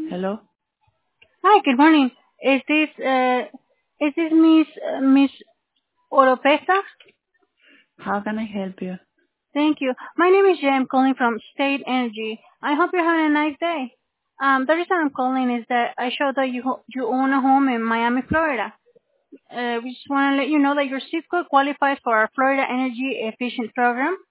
Hello? Hi, good morning. Is this Miss Oropesa? How can I help you? Thank you. My name is Jay. I'm calling from State Energy. I hope you're having a nice day. The reason I'm calling is that I showed that you own a home in Miami, Florida. We just want to let you know that your zip code qualifies for our Florida Energy Efficient Program,